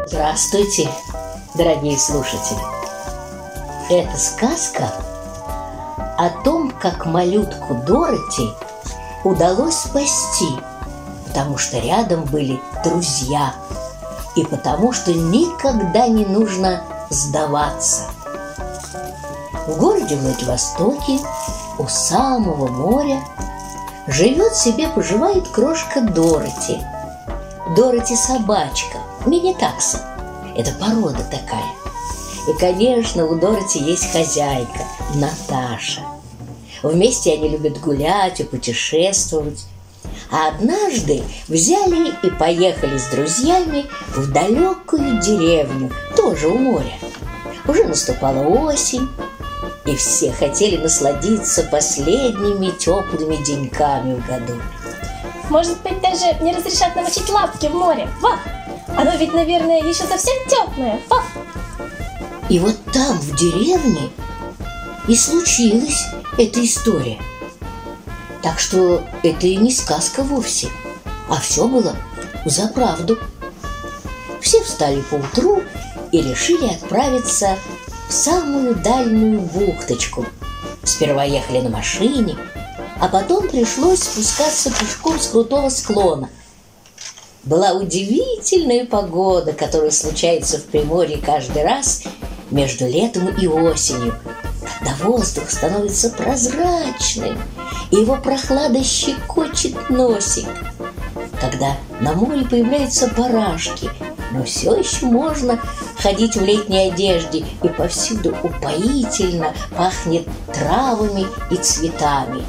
Здравствуйте, дорогие слушатели! Это сказка о том, как малютку Дороти удалось спасти, потому что рядом были друзья и потому что никогда не нужно сдаваться. В городе Владивостоке у самого моря живет себе, поживает крошка Дороти. Дороти собачка, мини-такса. Это порода такая. И, конечно, у Дороти есть хозяйка, Наташа. Вместе они любят гулять и путешествовать. А однажды взяли и поехали с друзьями в далекую деревню, тоже у моря. Уже наступала осень, и все хотели насладиться последними теплыми деньками в году. Может быть, даже не разрешат намочить лапки в море. Во! Оно ведь, наверное, еще совсем теплое. Во! И вот там, в деревне, и случилась эта история. Так что это и не сказка вовсе, а все было за правду. Все встали поутру и решили отправиться в самую дальнюю бухточку. Сперва ехали на машине, а потом пришлось спускаться пешком с крутого склона. Была удивительная погода, которая случается в Приморье каждый раз между летом и осенью, когда воздух становится прозрачным, и его прохлада щекочет носик. Когда на море появляются барашки, но все еще можно ходить в летней одежде, и повсюду упоительно пахнет травами и цветами.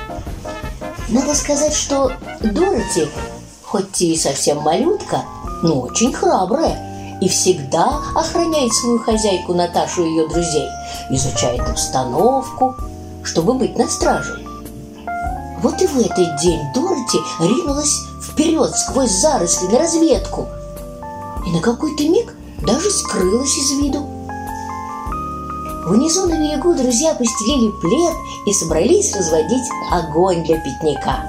Надо сказать, что Дороти, хоть и совсем малютка, но очень храбрая и всегда охраняет свою хозяйку Наташу и ее друзей, изучает обстановку, чтобы быть на страже. Вот и в этот день Дороти ринулась вперед сквозь заросли на разведку и на какой-то миг даже скрылась из виду. Внизу на берегу друзья постелили плед и собрались разводить огонь для пикника.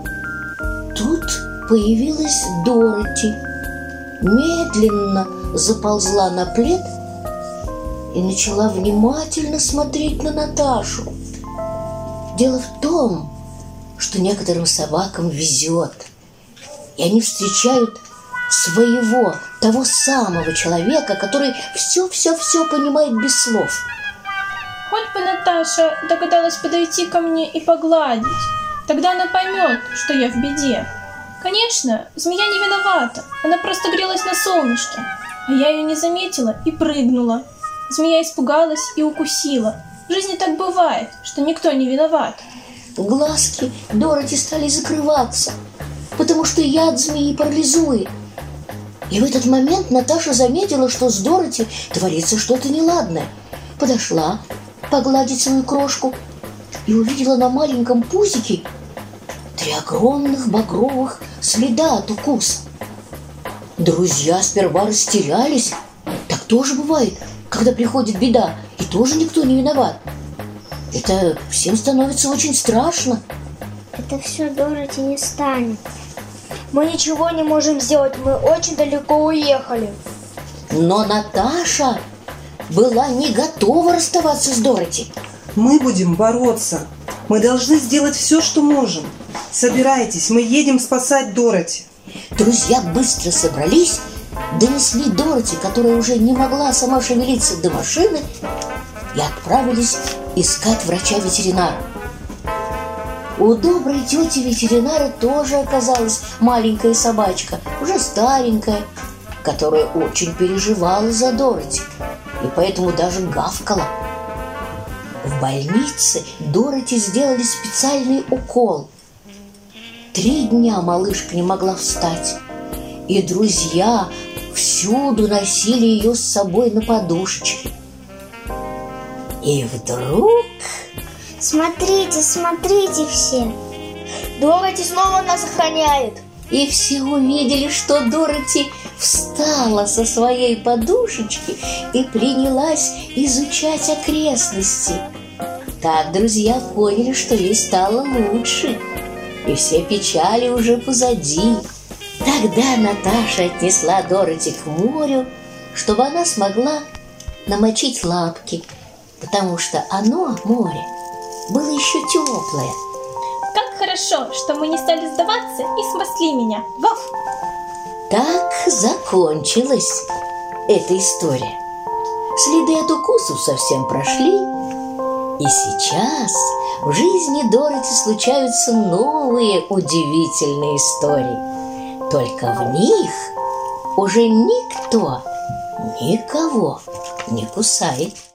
Тут появилась Дороти, медленно заползла на плед и начала внимательно смотреть на Наташу. Дело в том, что некоторым собакам везет, и они встречают своего, того самого человека, который все понимает без слов. Хоть бы Наташа догадалась подойти ко мне и погладить. Тогда она поймет, что я в беде. Конечно, змея не виновата. Она просто грелась на солнышке. А я ее не заметила и прыгнула. Змея испугалась и укусила. В жизни так бывает, что никто не виноват. Глазки Дороти стали закрываться, потому что яд змеи парализует. И в этот момент Наташа заметила, что с Дороти творится что-то неладное. Подошла погладить свою крошку и увидела на маленьком пузике 3 огромных багровых следа от укуса. Друзья сперва растерялись. Так тоже бывает, когда приходит беда, и тоже никто не виноват. Это всем становится очень страшно. Это все Дороти не станет. Мы ничего не можем сделать, мы очень далеко уехали. Но Наташа была не готова расставаться с Дороти. Мы будем бороться. Мы должны сделать все, что можем. Собирайтесь, мы едем спасать Дороти. Друзья быстро собрались, донесли Дороти, которая уже не могла сама шевелиться, до машины, и отправились искать врача-ветеринара. У доброй тети ветеринара тоже оказалась маленькая собачка, уже старенькая, которая очень переживала за Дороти и поэтому даже гавкала. В больнице Дороти сделали специальный укол. 3 дня малышка не могла встать, и друзья всюду носили ее с собой на подушечке. И вдруг... Смотрите, смотрите все! Дороти снова нас охраняет! И все увидели, что Дороти встала со своей подушечки и принялась изучать окрестности. Так друзья поняли, что ей стало лучше, и все печали уже позади. Тогда Наташа отнесла Дороти к морю чтобы она смогла намочить лапки, потому что оно, море, было еще теплое. Как хорошо, что мы не стали сдаваться и спасли меня. Вов! Так закончилась эта история. Следы от укусов совсем прошли, и сейчас в жизни Дороти случаются новые удивительные истории. Только в них уже никто никого не кусает.